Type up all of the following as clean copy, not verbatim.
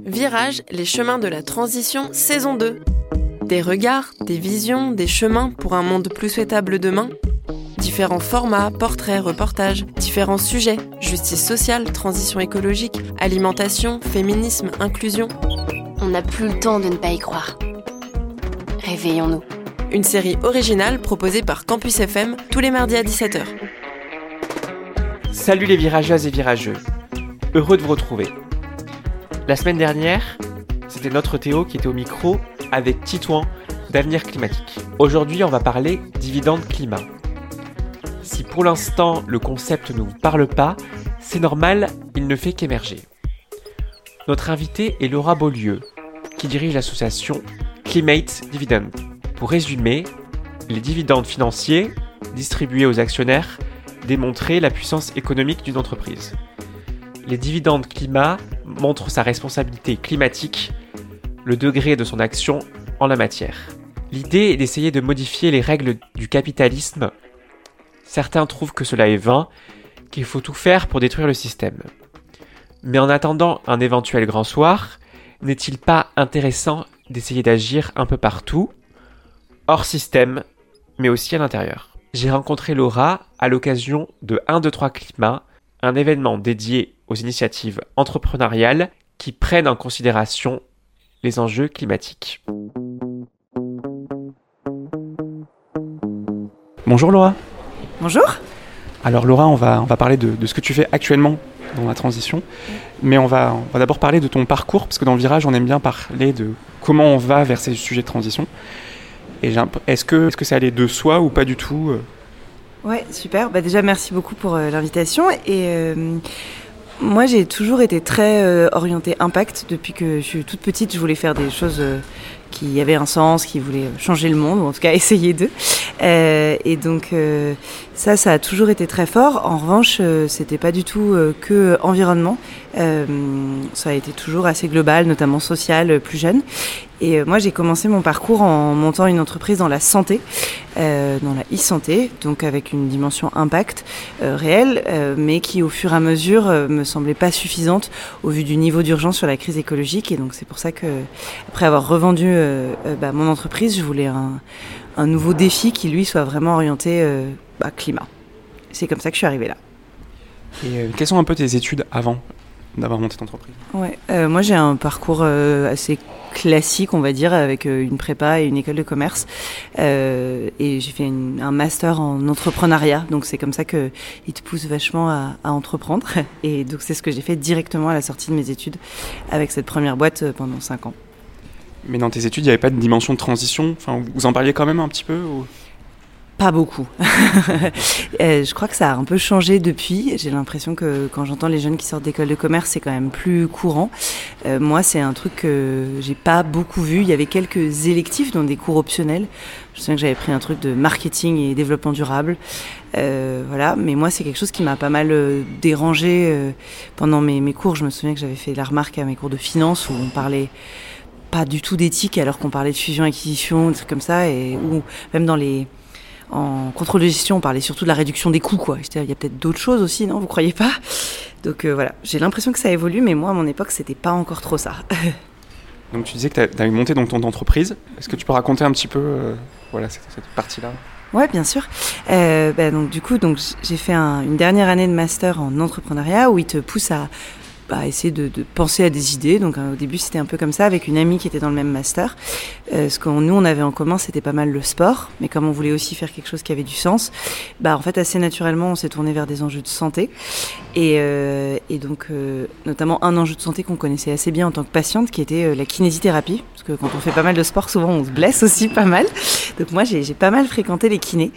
Virage, les chemins de la transition, saison 2. Des regards, des visions, des chemins pour un monde plus souhaitable demain. Différents formats, portraits, reportages, différents sujets, justice sociale, transition écologique, alimentation, féminisme, inclusion. On n'a plus le temps de ne pas y croire. Réveillons-nous. Une série originale proposée par Campus FM tous les mardis à 17h. Salut les virageuses et virageux. Heureux de vous retrouver. La semaine dernière, c'était notre Théo qui était au micro avec Titouan d'Avenir Climatique. Aujourd'hui, on va parler dividende climat. Si pour l'instant le concept ne vous parle pas, c'est normal, il ne fait qu'émerger. Notre invitée est Laura Beaulieu, qui dirige l'association Climate Dividend. Pour résumer, les dividendes financiers distribués aux actionnaires démontraient la puissance économique d'une entreprise. Les dividendes climat montrent sa responsabilité climatique, le degré de son action en la matière. L'idée est d'essayer de modifier les règles du capitalisme. Certains trouvent que cela est vain, qu'il faut tout faire pour détruire le système. Mais en attendant un éventuel grand soir, n'est-il pas intéressant d'essayer d'agir un peu partout, hors système, mais aussi à l'intérieur? J'ai rencontré Laura à l'occasion de 1, 2, 3 Climat, un événement dédié aux initiatives entrepreneuriales qui prennent en considération les enjeux climatiques. Bonjour Laura. Bonjour. Alors Laura, on va parler de ce que tu fais actuellement dans la transition, mais on va d'abord parler de ton parcours, parce que dans le virage, on aime bien parler de comment on va vers ces sujets de transition. Et est-ce que ça allait de soi ou pas du tout? Ouais, super. Déjà, merci beaucoup pour l'invitation. Et moi, j'ai toujours été très orientée impact. Depuis que je suis toute petite, je voulais faire des choses qui avaient un sens, qui voulaient changer le monde, ou en tout cas essayer d'eux. Et donc, ça a toujours été très fort. En revanche, c'était pas du tout que environnement. Ça a été toujours assez global, notamment social, plus jeune. Et moi, j'ai commencé mon parcours en montant une entreprise dans la santé, dans la e-santé, donc avec une dimension impact réelle, mais qui, au fur et à mesure, me semblait pas suffisante au vu du niveau d'urgence sur la crise écologique. Et donc, c'est pour ça que, après avoir revendu mon entreprise, je voulais un nouveau défi qui, lui, soit vraiment orienté climat. C'est comme ça que je suis arrivée là. Et quelles sont un peu tes études avant d'avoir monté ton entreprise? Ouais, moi j'ai un parcours assez classique, on va dire, avec une prépa et une école de commerce. Et j'ai fait un master en entrepreneuriat, donc c'est comme ça qu'il te pousse vachement à entreprendre. Et donc c'est ce que j'ai fait directement à la sortie de mes études avec cette première boîte pendant 5 ans. Mais dans tes études, il n'y avait pas de dimension de transition? Enfin, vous en parliez quand même un petit peu ou... Pas beaucoup. Je crois que ça a un peu changé depuis. J'ai l'impression que quand j'entends les jeunes qui sortent d'école de commerce, c'est quand même plus courant. Moi, c'est un truc que j'ai pas beaucoup vu. Il y avait quelques électifs dans des cours optionnels. Je me souviens que j'avais pris un truc de marketing et développement durable. Voilà. Mais moi, c'est quelque chose qui m'a pas mal dérangé pendant mes cours. Je me souviens que j'avais fait la remarque à mes cours de finance où on parlait pas du tout d'éthique alors qu'on parlait de fusion-acquisition, des trucs comme ça, et ou même en contrôle de gestion, on parlait surtout de la réduction des coûts, quoi. Il y a peut-être d'autres choses aussi, non? Vous croyez pas? Donc voilà, j'ai l'impression que ça évolue, mais moi, à mon époque, c'était pas encore trop ça. Donc tu disais que tu avais monté donc ton entreprise. Est-ce que tu peux raconter un petit peu cette partie-là? Ouais, bien sûr. Donc du coup, j'ai fait une dernière année de master en entrepreneuriat où il te pousse à essayer de penser à des idées. Donc au début c'était un peu comme ça avec une amie qui était dans le même master. Ce que nous on avait en commun, c'était pas mal le sport, mais comme on voulait aussi faire quelque chose qui avait du sens, en fait assez naturellement on s'est tourné vers des enjeux de santé et donc notamment un enjeu de santé qu'on connaissait assez bien en tant que patiente qui était la kinésithérapie, parce que quand on fait pas mal de sport souvent on se blesse aussi pas mal. Donc moi j'ai pas mal fréquenté les kinés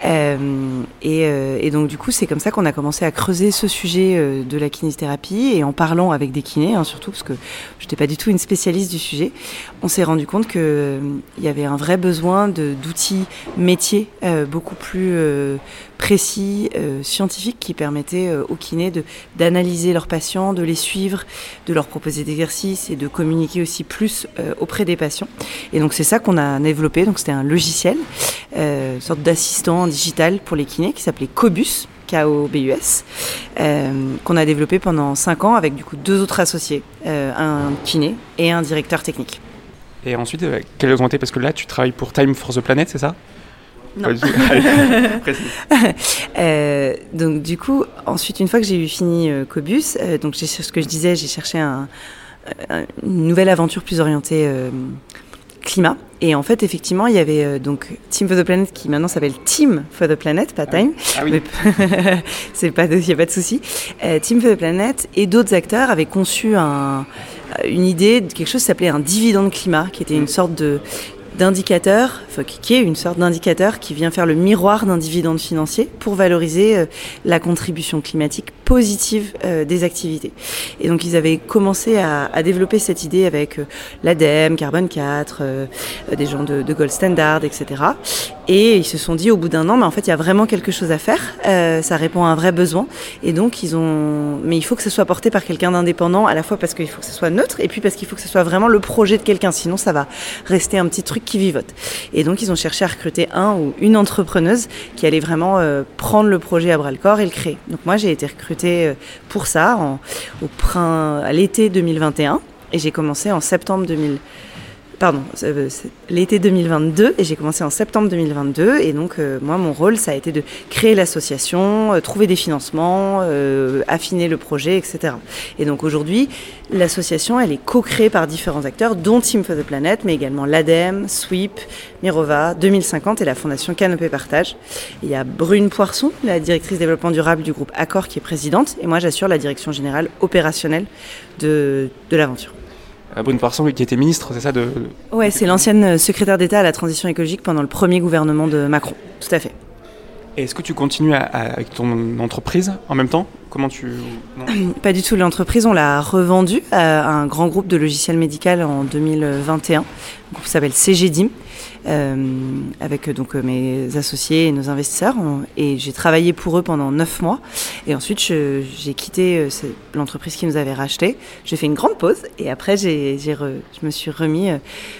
et donc du coup c'est comme ça qu'on a commencé à creuser ce sujet de la kinésithérapie, et en parlant avec des kinés, surtout parce que je n'étais pas du tout une spécialiste du sujet, on s'est rendu compte qu'il y avait un vrai besoin d'outils métiers beaucoup plus précis, scientifiques, qui permettaient aux kinés d'analyser leurs patients, de les suivre, de leur proposer des exercices et de communiquer aussi plus auprès des patients. Et donc c'est ça qu'on a développé. Donc c'était un logiciel, une sorte d'assistant digital pour les kinés qui s'appelait Cobus, KOBUS, qu'on a développé pendant 5 ans avec du coup 2 autres associés, un kiné et un directeur technique. Et ensuite, quelles ont été, parce que là tu travailles pour Time for the Planet, c'est ça? Non. Donc du coup, ensuite, une fois que j'ai eu fini Cobus, donc ce que je disais, j'ai cherché une nouvelle aventure plus orientée climat. Et en fait, effectivement, il y avait donc Team for the Planet qui maintenant s'appelle Team for the Planet, pas Time. Ah oui. Il n'y a pas de souci. Team for the Planet et d'autres acteurs avaient conçu une idée de quelque chose qui s'appelait un dividende climat, qui était une sorte d'indicateur, qui est une sorte d'indicateur qui vient faire le miroir d'un dividende financier pour valoriser la contribution climatique positive des activités. Et donc ils avaient commencé à développer cette idée avec l'ADEME, Carbone 4, des gens de Gold Standard, etc. Et ils se sont dit au bout d'un an, mais en fait il y a vraiment quelque chose à faire, ça répond à un vrai besoin. Et donc mais il faut que ce soit porté par quelqu'un d'indépendant, à la fois parce qu'il faut que ce soit neutre, et puis parce qu'il faut que ce soit vraiment le projet de quelqu'un, sinon ça va rester un petit truc qui vivote. Et donc ils ont cherché à recruter un ou une entrepreneuse qui allait vraiment prendre le projet à bras le corps et le créer. Donc moi j'ai été recrutée pour ça à l'été 2021 et j'ai commencé en l'été 2022 et j'ai commencé en septembre 2022 et donc moi mon rôle ça a été de créer l'association, trouver des financements, affiner le projet, etc. Et donc aujourd'hui l'association elle est co-créée par différents acteurs dont Team for the Planet mais également l'ADEME, SWEEP, Mirova, 2050 et la fondation Canopée Partage. Et il y a Brune Poirson, la directrice développement durable du groupe Accor qui est présidente et moi j'assure la direction générale opérationnelle de l'aventure. Brune Poirson qui était ministre, c'est ça Ouais, c'est l'ancienne secrétaire d'État à la transition écologique pendant le premier gouvernement de Macron, tout à fait. Et est-ce que tu continues avec ton entreprise en même temps? Comment Non. Pas du tout, l'entreprise on l'a revendue à un grand groupe de logiciels médical en 2021, le groupe s'appelle CGDIM, avec donc mes associés et nos investisseurs, et j'ai travaillé pour eux pendant 9 mois, et ensuite j'ai quitté l'entreprise qui nous avait racheté, j'ai fait une grande pause, et après je me suis remis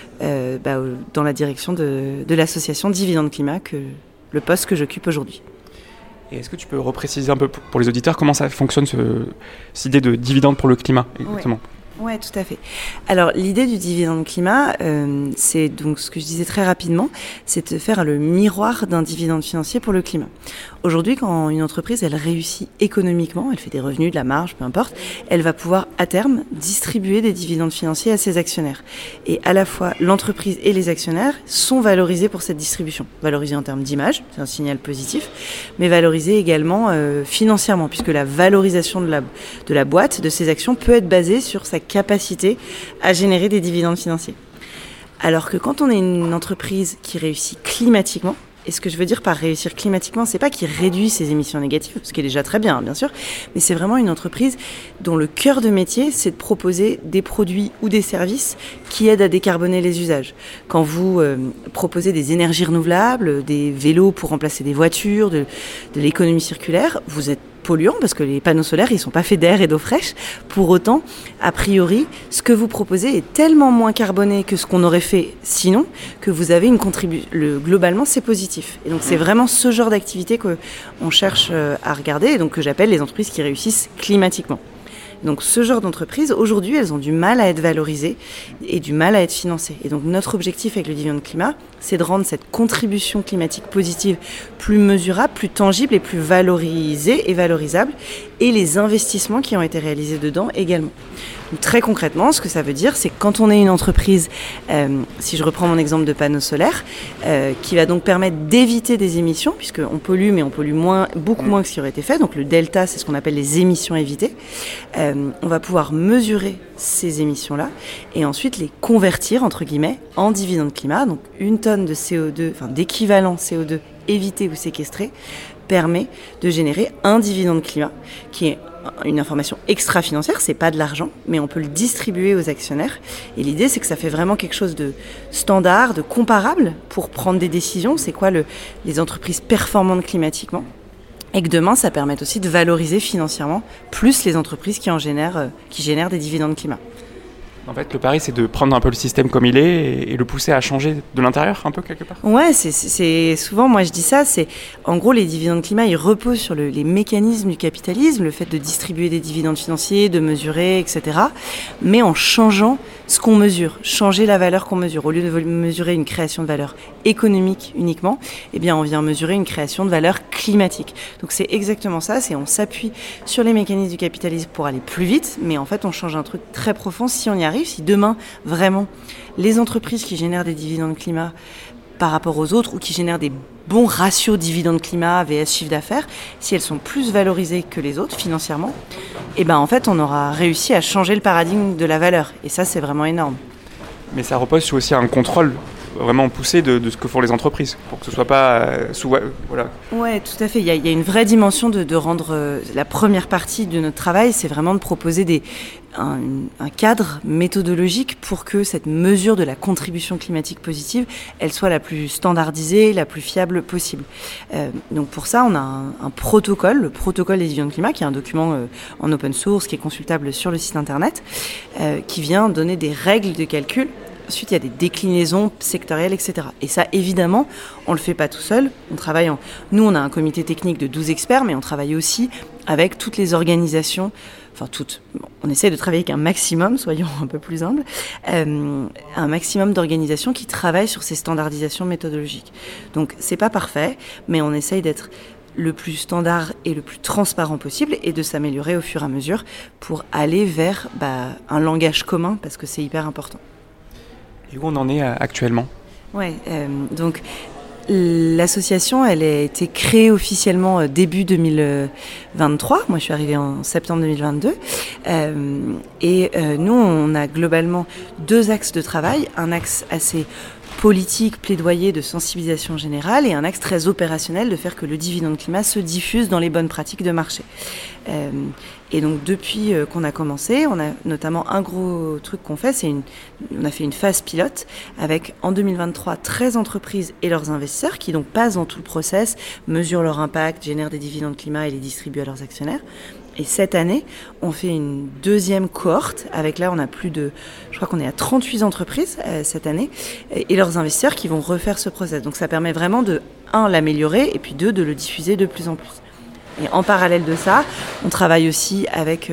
dans la direction de l'association Dividende Climat, le poste que j'occupe aujourd'hui. Et est-ce que tu peux repréciser un peu pour les auditeurs comment ça fonctionne cette idée de dividende pour le climat exactement? Oui, tout à fait. Alors, l'idée du dividende climat, c'est donc ce que je disais très rapidement, c'est de faire le miroir d'un dividende financier pour le climat. Aujourd'hui, quand une entreprise, elle réussit économiquement, elle fait des revenus, de la marge, peu importe, elle va pouvoir, à terme, distribuer des dividendes financiers à ses actionnaires. Et à la fois, l'entreprise et les actionnaires sont valorisés pour cette distribution. Valorisés en termes d'image, c'est un signal positif, mais valorisés également financièrement, puisque la valorisation de la boîte, de ses actions, peut être basée sur sa capacité à générer des dividendes financiers. Alors que quand on est une entreprise qui réussit climatiquement, et ce que je veux dire par réussir climatiquement, c'est pas qu'il réduit ses émissions négatives, ce qui est déjà très bien, bien sûr, mais c'est vraiment une entreprise dont le cœur de métier, c'est de proposer des produits ou des services qui aident à décarboner les usages. Quand vous proposez des énergies renouvelables, des vélos pour remplacer des voitures, de l'économie circulaire, vous êtes polluant parce que les panneaux solaires, ils sont pas faits d'air et d'eau fraîche. Pour autant, a priori, ce que vous proposez est tellement moins carboné que ce qu'on aurait fait sinon que vous avez une contribution. Globalement, c'est positif. Et donc, c'est vraiment ce genre d'activité qu'on cherche à regarder et donc que j'appelle les entreprises qui réussissent climatiquement. Donc ce genre d'entreprises, aujourd'hui, elles ont du mal à être valorisées et du mal à être financées. Et donc notre objectif avec le dividende climat, c'est de rendre cette contribution climatique positive plus mesurable, plus tangible et plus valorisée et valorisable, et les investissements qui ont été réalisés dedans également. Donc, très concrètement, ce que ça veut dire, c'est que quand on est une entreprise, si je reprends mon exemple de panneaux solaires, qui va donc permettre d'éviter des émissions, puisqu'on pollue, mais on pollue beaucoup moins que ce qui aurait été fait. Donc le delta, c'est ce qu'on appelle les émissions évitées. On va pouvoir mesurer ces émissions-là et ensuite les convertir, entre guillemets, en dividende climat. Donc une tonne de CO2, d'équivalent CO2 évité ou séquestré, permet de générer un dividende climat qui est une information extra-financière, c'est pas de l'argent, mais on peut le distribuer aux actionnaires. Et l'idée, c'est que ça fait vraiment quelque chose de standard, de comparable pour prendre des décisions. C'est quoi les entreprises performantes climatiquement? Et que demain, ça permette aussi de valoriser financièrement plus les entreprises qui génèrent des dividendes climat. En fait, le pari, c'est de prendre un peu le système comme il est et le pousser à changer de l'intérieur, un peu, quelque part. Ouais, c'est souvent, moi je dis ça, c'est en gros les dividendes climat, ils reposent sur les mécanismes du capitalisme, le fait de distribuer des dividendes financiers, de mesurer, etc. Mais en changeant ce qu'on mesure, changer la valeur qu'on mesure. Au lieu de mesurer une création de valeur économique uniquement, eh bien on vient mesurer une création de valeur climatique. Donc c'est exactement ça, c'est on s'appuie sur les mécanismes du capitalisme pour aller plus vite, mais en fait on change un truc très profond si on y arrive. Si demain, vraiment, les entreprises qui génèrent des dividendes climat par rapport aux autres ou qui génèrent des bons ratios dividendes climat vs chiffre d'affaires, si elles sont plus valorisées que les autres financièrement, eh ben en fait, on aura réussi à changer le paradigme de la valeur. Et ça, c'est vraiment énorme. Mais ça repose sur aussi un contrôle vraiment poussé de ce que font les entreprises, pour que ce soit pas voilà. Ouais, tout à fait. Il y a une vraie dimension de rendre la première partie de notre travail, c'est vraiment de proposer un cadre méthodologique pour que cette mesure de la contribution climatique positive, elle soit la plus standardisée, la plus fiable possible. Donc pour ça, on a un protocole, le protocole des dividendes climat, qui est un document en open source, qui est consultable sur le site internet, qui vient donner des règles de calcul. Ensuite, il y a des déclinaisons sectorielles, etc. Et ça, évidemment, on ne le fait pas tout seul. Nous, on a un comité technique de 12 experts, mais on travaille aussi avec toutes les organisations, on essaie de travailler avec un maximum, soyons un peu plus humbles, un maximum d'organisations qui travaillent sur ces standardisations méthodologiques. Donc, c'est pas parfait, mais on essaye d'être le plus standard et le plus transparent possible et de s'améliorer au fur et à mesure pour aller vers un langage commun, parce que c'est hyper important. Et où on en est actuellement ? Ouais, donc l'association, elle a été créée officiellement début 2023. Moi, je suis arrivée en septembre 2022. Nous, on a globalement 2 axes de travail. Un axe assez politique, plaidoyer de sensibilisation générale, et un axe très opérationnel de faire que le dividende climat se diffuse dans les bonnes pratiques de marché. Et donc depuis qu'on a commencé, on a notamment un gros truc qu'on fait, on a fait une phase pilote avec en 2023 13 entreprises et leurs investisseurs qui donc passent dans tout le process, mesurent leur impact, génèrent des dividendes climat et les distribuent à leurs actionnaires. Et cette année, on fait une deuxième cohorte avec là, je crois qu'on est à 38 entreprises cette année et leurs investisseurs qui vont refaire ce process. Donc ça permet vraiment de, 1, l'améliorer et puis 2, de le diffuser de plus en plus. Et en parallèle de ça, on travaille aussi avec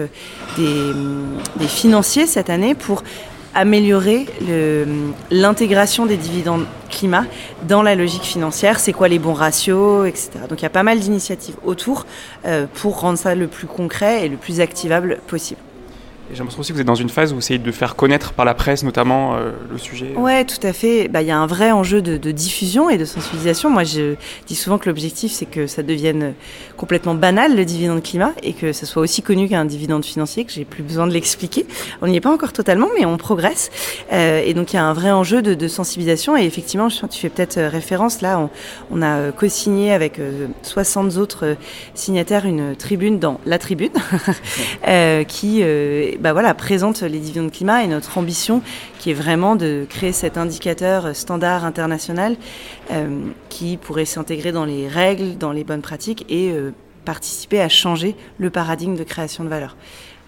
des financiers cette année pour améliorer l'intégration des dividendes climat dans la logique financière. C'est quoi les bons ratios, etc. Donc il y a pas mal d'initiatives autour pour rendre ça le plus concret et le plus activable possible. Et j'ai l'impression aussi que vous êtes dans une phase où vous essayez de faire connaître par la presse notamment le sujet. Ouais, tout à fait. Il y a un vrai enjeu de diffusion et de sensibilisation. Moi, je dis souvent que l'objectif, c'est que ça devienne complètement banal, le dividende climat, et que ça soit aussi connu qu'un dividende financier, que j'ai plus besoin de l'expliquer. On n'y est pas encore totalement, mais on progresse. Et donc, il y a un vrai enjeu de sensibilisation. Et effectivement, tu fais peut-être référence. Là, on a co-signé avec 60 autres signataires une tribune dans La Tribune qui présente les dividendes climat et notre ambition qui est vraiment de créer cet indicateur standard international qui pourrait s'intégrer dans les règles, dans les bonnes pratiques et participer à changer le paradigme de création de valeur.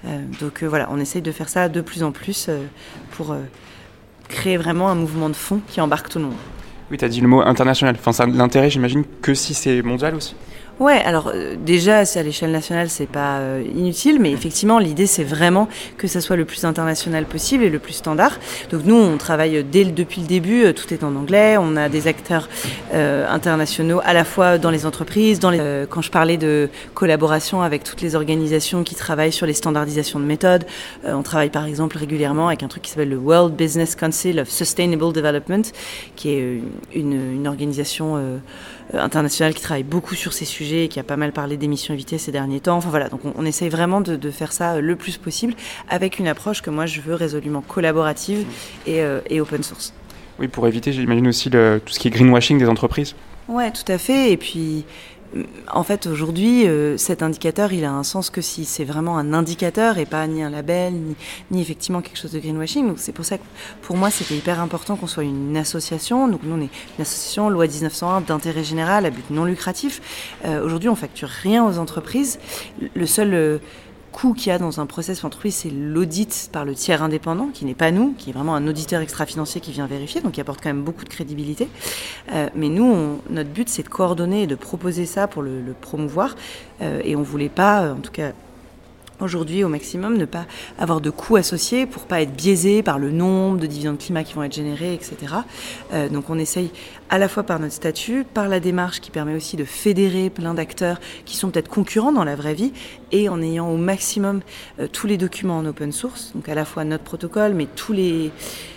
On essaye de faire ça de plus en plus pour créer vraiment un mouvement de fond qui embarque tout le monde. Oui, tu as dit le mot international. Enfin, ça a de l'intérêt, j'imagine, que si c'est mondial aussi. Ouais, alors déjà, à l'échelle nationale, c'est pas inutile, mais effectivement, l'idée, c'est vraiment que ça soit le plus international possible et le plus standard. Donc nous, on travaille depuis le début, tout est en anglais, on a des acteurs internationaux à la fois dans les entreprises, quand je parlais de collaboration avec toutes les organisations qui travaillent sur les standardisations de méthodes, on travaille par exemple régulièrement avec un truc qui s'appelle le World Business Council of Sustainable Development, qui est une organisation internationale qui travaille beaucoup sur ces sujets et qui a pas mal parlé d'émissions évitées ces derniers temps. Enfin voilà, donc on essaye vraiment de faire ça le plus possible avec une approche que moi je veux résolument collaborative et open source. Oui, pour éviter, j'imagine aussi tout ce qui est greenwashing des entreprises. Ouais, tout à fait. Et puis, en fait, aujourd'hui, cet indicateur, il a un sens que si c'est vraiment un indicateur et pas ni un label, ni effectivement quelque chose de greenwashing. Donc c'est pour ça que pour moi, c'était hyper important qu'on soit une association. Donc nous, on est une association loi 1901 d'intérêt général à but non lucratif. Aujourd'hui, on facture rien aux entreprises. Le seul coût qu'il y a dans un process entreprise, c'est l'audit par le tiers indépendant, qui n'est pas nous, qui est vraiment un auditeur extra-financier qui vient vérifier, donc qui apporte quand même beaucoup de crédibilité. Mais nous, notre but, c'est de coordonner et de proposer ça pour le promouvoir. Et on ne voulait pas, en tout cas aujourd'hui au maximum, ne pas avoir de coûts associés pour pas être biaisé par le nombre de dividendes climat qui vont être générés, etc. Donc on essaye à la fois par notre statut, par la démarche qui permet aussi de fédérer plein d'acteurs qui sont peut-être concurrents dans la vraie vie, et en ayant au maximum tous les documents en open source, donc à la fois notre protocole, mais toutes les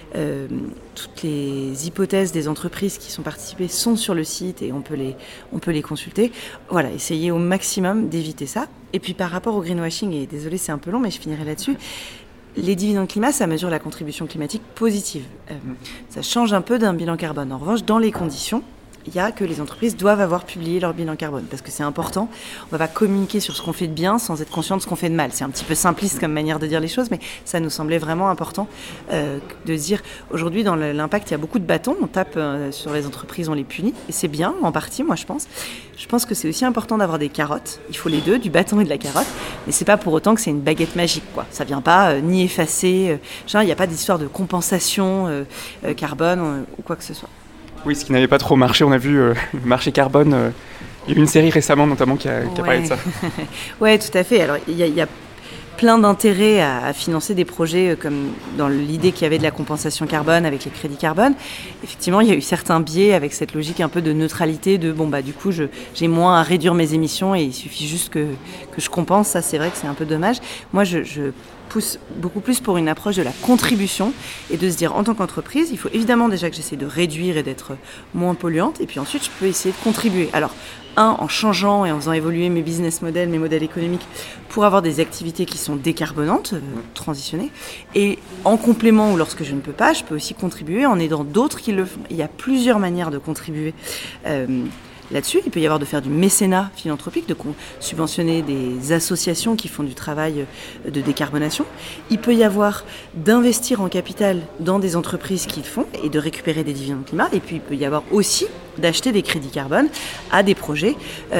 hypothèses des entreprises qui sont participées sont sur le site et on peut les consulter. Voilà, essayer au maximum d'éviter ça. Et puis par rapport au greenwashing, et désolé c'est un peu long mais je finirai là-dessus, les dividendes climat, ça mesure la contribution climatique positive. Ça change un peu d'un bilan carbone. En revanche, dans les conditions, il y a que les entreprises doivent avoir publié leur bilan carbone, parce que c'est important. On ne va pas communiquer sur ce qu'on fait de bien sans être conscient de ce qu'on fait de mal. C'est un petit peu simpliste comme manière de dire les choses, mais ça nous semblait vraiment important de dire, aujourd'hui dans l'impact, il y a beaucoup de bâtons, on tape sur les entreprises, on les punit, et c'est bien, en partie, moi je pense. Je pense que c'est aussi important d'avoir des carottes, il faut les deux, du bâton et de la carotte, mais c'est pas pour autant que c'est une baguette magique, quoi. Ça vient pas ni effacer, il n'y a pas d'histoire de compensation carbone ou quoi que ce soit. Oui, ce qui n'avait pas trop marché, on a vu le marché carbone. Il y a eu une série récemment notamment qui a parlé de ça. Oui, tout à fait. Alors, il y a plein d'intérêts à financer des projets comme dans l'idée qu'il y avait de la compensation carbone avec les crédits carbone. Effectivement, il y a eu certains biais avec cette logique un peu de neutralité, de du coup, j'ai moins à réduire mes émissions et il suffit juste que je compense. Ça, c'est vrai que c'est un peu dommage. Moi, je pousse beaucoup plus pour une approche de la contribution et de se dire en tant qu'entreprise, il faut évidemment déjà que j'essaie de réduire et d'être moins polluante, et puis ensuite je peux essayer de contribuer. Alors, en changeant et en faisant évoluer mes business models, mes modèles économiques pour avoir des activités qui sont décarbonantes, transitionnées, et en complément ou lorsque je ne peux pas, je peux aussi contribuer en aidant d'autres qui le font. Il y a plusieurs manières de contribuer là-dessus. Il peut y avoir de faire du mécénat philanthropique, de subventionner des associations qui font du travail de décarbonation. Il peut y avoir d'investir en capital dans des entreprises qui le font et de récupérer des dividendes climat. Et puis il peut y avoir aussi d'acheter des crédits carbone à des projets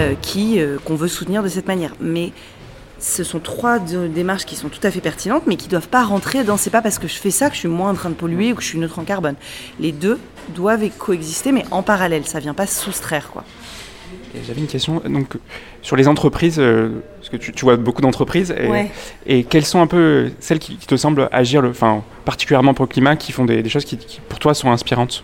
qu'on veut soutenir de cette manière. Mais ce sont trois démarches qui sont tout à fait pertinentes, mais qui ne doivent pas rentrer dans « c'est pas parce que je fais ça que je suis moins en train de polluer ou que je suis neutre en carbone ». Les deux doivent coexister, mais en parallèle, ça ne vient pas se soustraire, quoi. Et j'avais une question donc, sur les entreprises, parce que tu vois beaucoup d'entreprises, et quelles sont un peu celles qui te semblent agir particulièrement pour le climat, qui font des choses qui pour toi sont inspirantes?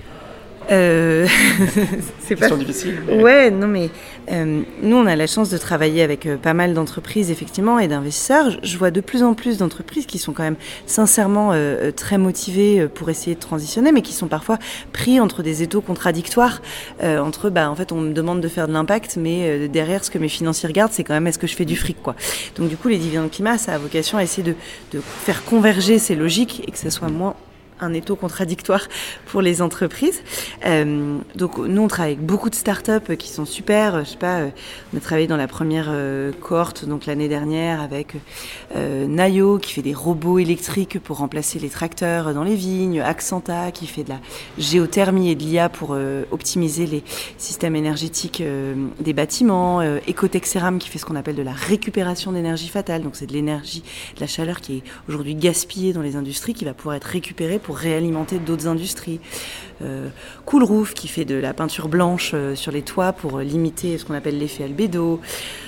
C'est pas difficile. Mais... Ouais, non mais nous on a la chance de travailler avec pas mal d'entreprises effectivement et d'investisseurs. Je vois de plus en plus d'entreprises qui sont quand même sincèrement très motivées pour essayer de transitionner, mais qui sont parfois pris entre des étaux contradictoires. Entre en fait on me demande de faire de l'impact, mais derrière ce que mes financiers regardent, c'est quand même est-ce que je fais du fric, quoi. Donc du coup les dividendes climat, ça a vocation à essayer de faire converger ces logiques et que ça soit moins un étau contradictoire pour les entreprises. Donc nous on travaille avec beaucoup de startups qui sont super. Je sais pas, on a travaillé dans la première cohorte donc l'année dernière avec Nayo qui fait des robots électriques pour remplacer les tracteurs dans les vignes, Accenta qui fait de la géothermie et de l'IA pour optimiser les systèmes énergétiques des bâtiments, Ecotexeram qui fait ce qu'on appelle de la récupération d'énergie fatale, donc c'est de l'énergie, de la chaleur qui est aujourd'hui gaspillée dans les industries, qui va pouvoir être récupérée pour réalimenter d'autres industries. Cool Roof qui fait de la peinture blanche sur les toits pour limiter ce qu'on appelle l'effet albédo.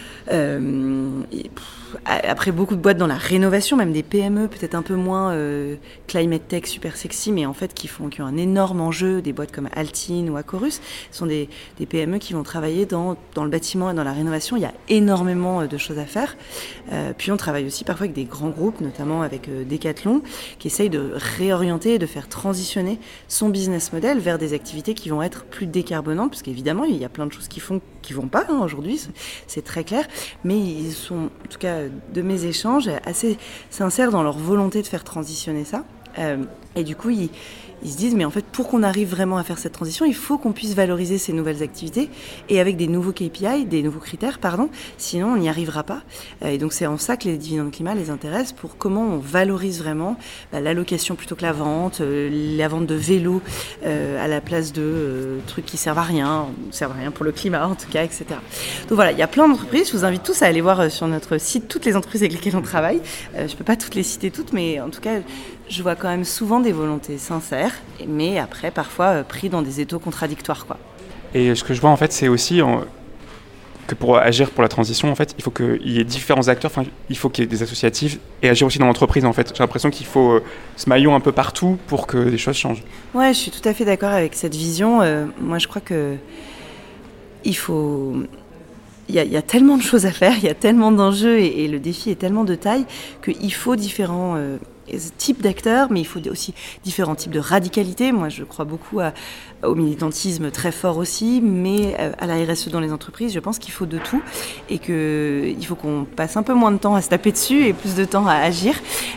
Après beaucoup de boîtes dans la rénovation, même des PME peut-être un peu moins climate tech super sexy, mais en fait qui ont un énorme enjeu, des boîtes comme Altin ou Acorus, sont des PME qui vont travailler dans le bâtiment et dans la rénovation. Il y a énormément de choses à faire. Puis on travaille aussi parfois avec des grands groupes, notamment avec Decathlon, qui essayent de réorienter et de faire transitionner son business model vers des activités qui vont être plus décarbonantes, parce qu'évidemment il y a plein de choses qui vont pas aujourd'hui, c'est très clair, mais ils sont, en tout cas de mes échanges, assez sincères dans leur volonté de faire transitionner ça. Et du coup, ils se disent mais en fait pour qu'on arrive vraiment à faire cette transition, il faut qu'on puisse valoriser ces nouvelles activités et avec des nouveaux KPI, des nouveaux critères, sinon on n'y arrivera pas. Et donc c'est en ça que les dividendes climat les intéressent, pour comment on valorise vraiment l'allocation plutôt que la vente de vélos à la place de trucs qui servent à rien pour le climat en tout cas, etc. Donc voilà, il y a plein d'entreprises, je vous invite tous à aller voir sur notre site toutes les entreprises avec lesquelles on travaille. Je peux pas toutes les citer toutes, mais en tout cas je vois quand même souvent des volontés sincères, mais après parfois pris dans des étaux contradictoires, quoi. Et ce que je vois en fait, c'est aussi que pour agir pour la transition, en fait, il faut qu'il y ait différents acteurs. Enfin, il faut qu'il y ait des associatifs et agir aussi dans l'entreprise. En fait, j'ai l'impression qu'il faut ce maillon un peu partout pour que les choses changent. Ouais, je suis tout à fait d'accord avec cette vision. Moi, je crois que il faut. Il y a tellement de choses à faire, il y a tellement d'enjeux et le défi est tellement de taille qu'il faut différents types d'acteurs, mais il faut aussi différents types de radicalité. Moi, je crois beaucoup au militantisme très fort aussi, mais à la RSE dans les entreprises, je pense qu'il faut de tout et qu'il faut qu'on passe un peu moins de temps à se taper dessus et plus de temps à agir.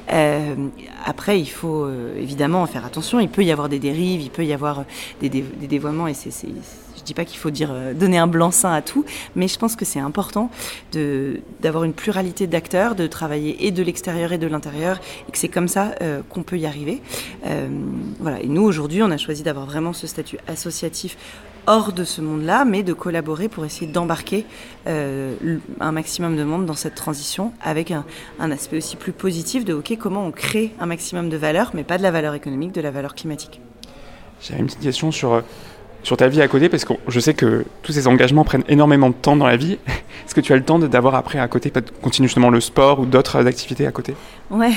Après, il faut évidemment faire attention. Il peut y avoir des dérives, il peut y avoir des dévoiements et je dis pas qu'il faut donner un blanc-seing à tout, mais je pense que c'est important d'avoir une pluralité d'acteurs, de travailler et de l'extérieur et de l'intérieur, et que c'est comme ça qu'on peut y arriver. Voilà. Et nous, aujourd'hui, on a choisi d'avoir vraiment ce statut associatif hors de ce monde-là, mais de collaborer pour essayer d'embarquer un maximum de monde dans cette transition, avec un aspect aussi plus positif de comment on crée un maximum de valeur, mais pas de la valeur économique, de la valeur climatique. J'avais une petite question sur ta vie à côté, parce que je sais que tous ces engagements prennent énormément de temps dans la vie. Est-ce que tu as le temps d'avoir après à côté, peut-être continuer justement le sport ou d'autres activités à côté ? Ouais,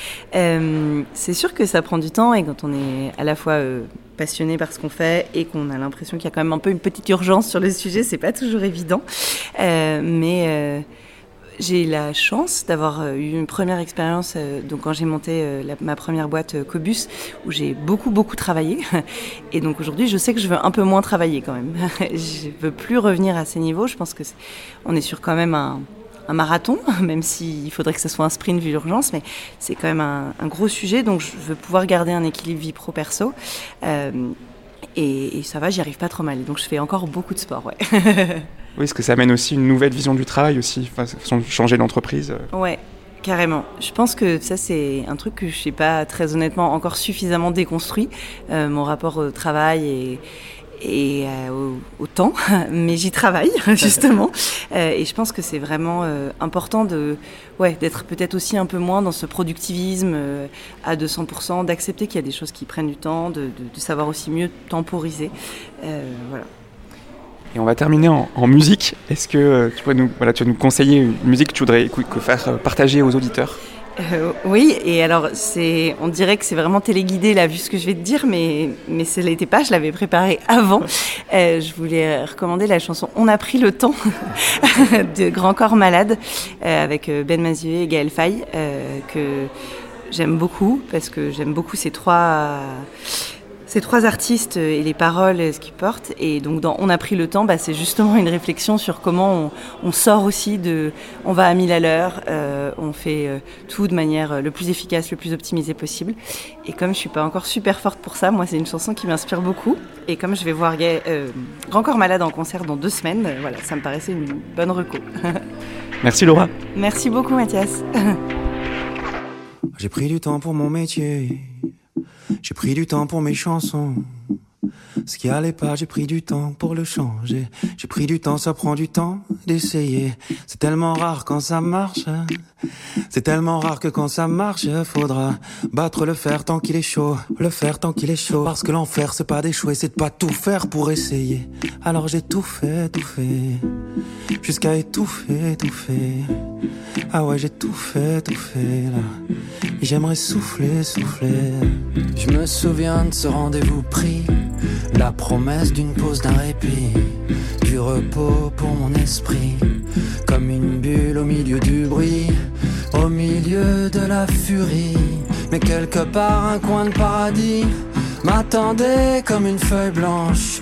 c'est sûr que ça prend du temps, et quand on est à la fois passionné par ce qu'on fait et qu'on a l'impression qu'il y a quand même un peu une petite urgence sur le sujet, c'est pas toujours évident. Mais j'ai la chance d'avoir eu une première expérience donc quand j'ai monté ma première boîte Cobus, où j'ai beaucoup travaillé, et donc aujourd'hui je sais que je veux un peu moins travailler quand même. Je veux plus revenir à ces niveaux. Je pense que on est sur quand même un marathon, même s'il faudrait que ce soit un sprint vu l'urgence, mais c'est quand même un gros sujet, donc je veux pouvoir garder un équilibre vie pro-perso. Et ça va, j'y arrive pas trop mal, donc je fais encore beaucoup de sport, ouais. Oui, est-ce que ça amène aussi une nouvelle vision du travail aussi, façon de changer l'entreprise ? Ouais, carrément. Je pense que ça, c'est un truc que je sais pas très honnêtement encore suffisamment déconstruit, mon rapport au travail et au temps, mais j'y travaille justement. Et je pense que c'est vraiment important d'être peut-être aussi un peu moins dans ce productivisme à 200%, d'accepter qu'il y a des choses qui prennent du temps, de savoir aussi mieux temporiser. Voilà. Et on va terminer en musique. Est-ce que tu vas nous conseiller une musique que tu voudrais faire partager aux auditeurs ? Oui, et alors on dirait que c'est vraiment téléguidé là, vu ce que je vais te dire, mais ça ne l'était pas, je l'avais préparé avant. Je voulais recommander la chanson « On a pris le temps » de Grand Corps Malade, avec Ben Mazué et Gaël Faye, que j'aime beaucoup, parce que j'aime beaucoup ces trois artistes et les paroles, ce qu'ils portent. Et donc dans On a pris le temps, c'est justement une réflexion sur comment on sort aussi on va à 1000 à l'heure, on fait tout de manière le plus efficace, le plus optimisé possible. Et comme je suis pas encore super forte pour ça, moi c'est une chanson qui m'inspire beaucoup. Et comme je vais voir Grand Corps Malade en concert dans 2 semaines, voilà, ça me paraissait une bonne reco. Merci Laura. Merci beaucoup Mathias. J'ai pris du temps pour mon métier. J'ai pris du temps pour mes chansons. Ce qui allait pas, j'ai pris du temps pour le changer. J'ai pris du temps, ça prend du temps d'essayer. C'est tellement rare quand ça marche. C'est tellement rare que quand ça marche, faudra battre le fer tant qu'il est chaud. Le fer tant qu'il est chaud. Parce que l'enfer, c'est pas d'échouer, c'est de pas tout faire pour essayer. Alors j'ai tout fait. Jusqu'à étouffer. Ah ouais, j'ai tout fait là. Et j'aimerais souffler. Je me souviens de ce rendez-vous pris, la promesse d'une pause, d'un répit, du repos pour mon esprit, comme une bulle au milieu du bruit, au milieu de la furie. Mais quelque part un coin de paradis m'attendait comme une feuille blanche.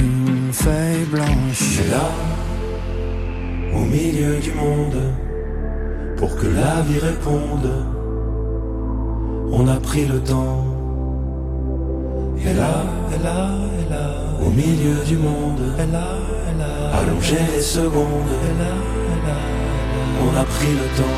Et là, au milieu du monde, pour que la vie réponde, on a pris le temps. Et là, au milieu du monde, allongé les secondes, on a pris le temps.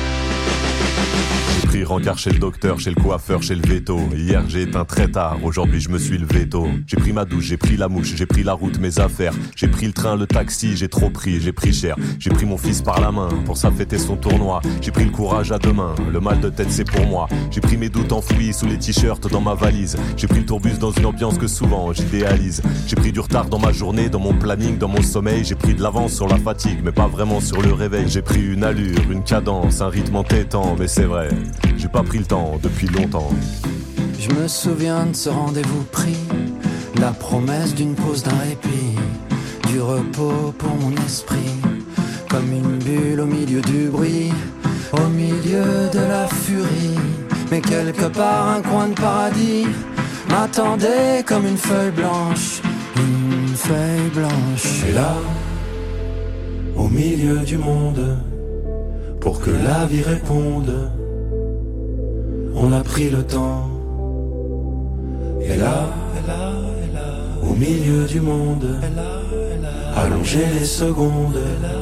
J'ai pris rencard chez le docteur, chez le coiffeur, chez le veto. Hier j'ai éteint très tard, aujourd'hui je me suis levé tôt. J'ai pris ma douche, j'ai pris la mouche, j'ai pris la route, mes affaires. J'ai pris le train, le taxi, j'ai trop pris, j'ai pris cher. J'ai pris mon fils par la main pour ça fêter son tournoi. J'ai pris le courage à deux mains, le mal de tête c'est pour moi. J'ai pris mes doutes enfouis sous les t-shirts dans ma valise. J'ai pris le tourbus dans une ambiance que souvent j'idéalise. J'ai pris du retard dans ma journée, dans mon planning, dans mon sommeil. J'ai pris de l'avance sur la fatigue, mais pas vraiment sur le réveil. J'ai pris une allure, une cadence, un rythme entêtant, mais c'est vrai, j'ai pas pris le temps depuis longtemps. Je me souviens de ce rendez-vous pris, la promesse d'une pause, d'un répit, du repos pour mon esprit, comme une bulle au milieu du bruit, au milieu de la furie. Mais quelque part un coin de paradis m'attendait comme une feuille blanche, une feuille blanche. Et là, au milieu du monde, pour que la vie réponde, on a pris le temps. Et là, au milieu du monde, allongé les secondes,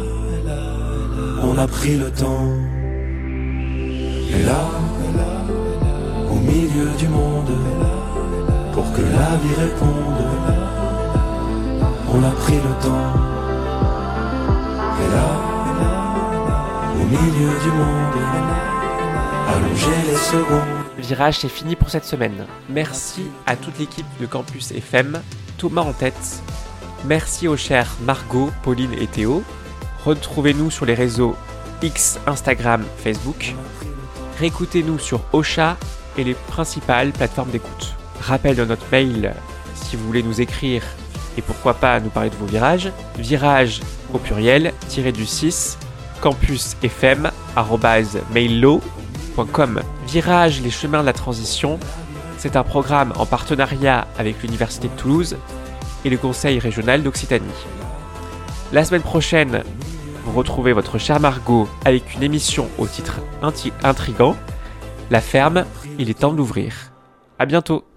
on a pris le temps. Et là, au milieu du monde, pour que la vie réponde, on a pris le temps. Et là, au milieu du monde, allongé les secondes. Virage, c'est fini pour cette semaine. Merci à toute l'équipe de Campus FM, Thomas en tête. Merci aux chers Margot, Pauline et Théo. Retrouvez-nous sur les réseaux X, Instagram, Facebook. Réécoutez-nous sur Ocha et les principales plateformes d'écoute. Rappel de notre mail si vous voulez nous écrire et pourquoi pas nous parler de vos virages. Virage au pluriel, _6, campusfm@maillo.com. Virage, les chemins de la transition, c'est un programme en partenariat avec l'Université de Toulouse et le Conseil régional d'Occitanie. La semaine prochaine, vous retrouvez votre chère Margot avec une émission au titre intriguant. La ferme, il est temps de l'ouvrir. À bientôt.